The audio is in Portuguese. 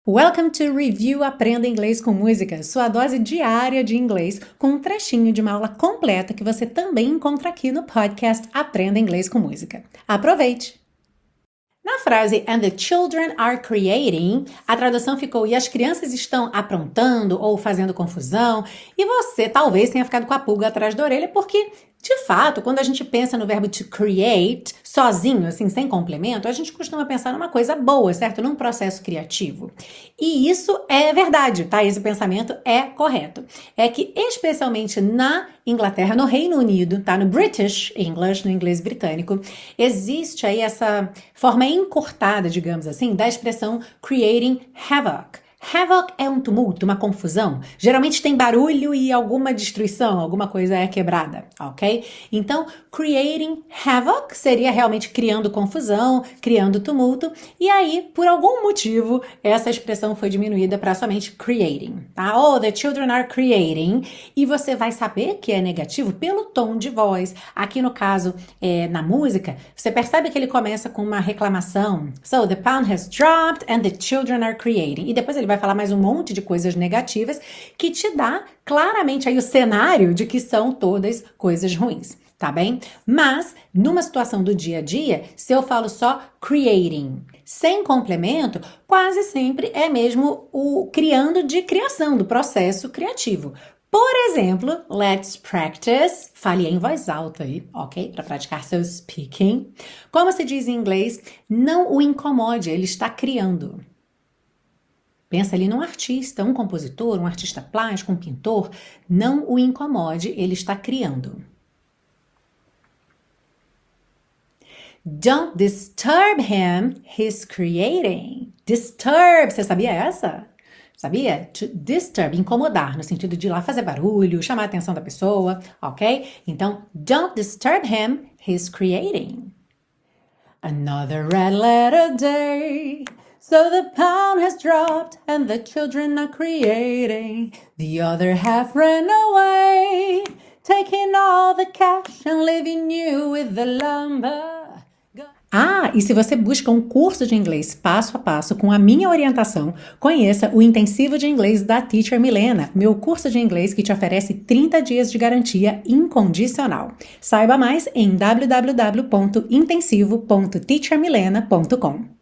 Welcome to Review Aprenda Inglês com Música, sua dose diária de inglês, com um trechinho de uma aula completa que você também encontra aqui no podcast Aprenda Inglês com Música. Aproveite! Na frase "And the children are creating", a tradução ficou "e as crianças estão aprontando ou fazendo confusão", e você talvez tenha ficado com a pulga atrás da orelha porque, de fato, quando a gente pensa no verbo to create, sozinho, assim, sem complemento, a gente costuma pensar numa coisa boa, certo? Num processo criativo. E isso é verdade, tá? Esse pensamento é correto. É que, especialmente na Inglaterra, no Reino Unido, tá? No British English, no inglês britânico, existe aí essa forma encurtada, digamos assim, da expressão creating havoc. Havoc é um tumulto, uma confusão. Geralmente tem barulho e alguma destruição, alguma coisa é quebrada, ok? Então, creating havoc seria realmente criando confusão, criando tumulto. E aí, por algum motivo, essa expressão foi diminuída para somente creating, tá? Oh, the children are creating. E você vai saber que é negativo pelo tom de voz. Aqui no caso, na música, você percebe que ele começa com uma reclamação. So, the pound has dropped and the children are creating. E depois ele vai falar mais um monte de coisas negativas que te dá claramente aí o cenário de que são todas coisas ruins, tá bem? Mas, numa situação do dia a dia, se eu falo só creating, sem complemento, quase sempre é mesmo o criando de criação, do processo criativo. Por exemplo, let's practice. Fale em voz alta aí, ok? Para praticar seu speaking. Como se diz em inglês, não o incomode, ele está criando. Pensa ali num artista, um compositor, um artista plástico, um pintor. Não o incomode, ele está criando. Don't disturb him, he's creating. Disturb, você sabia essa? Sabia? To disturb, incomodar, no sentido de ir lá fazer barulho, chamar a atenção da pessoa, ok? Então, don't disturb him, he's creating. Another red letter day. So the pound has dropped and the children are creating. The other half ran away, taking all the cash and leaving you with the lumber. Ah, e se você busca um curso de inglês passo a passo com a minha orientação, conheça o Intensivo de Inglês da Teacher Milena, meu curso de inglês que te oferece 30 dias de garantia incondicional. Saiba mais em www.intensivo.teachermilena.com.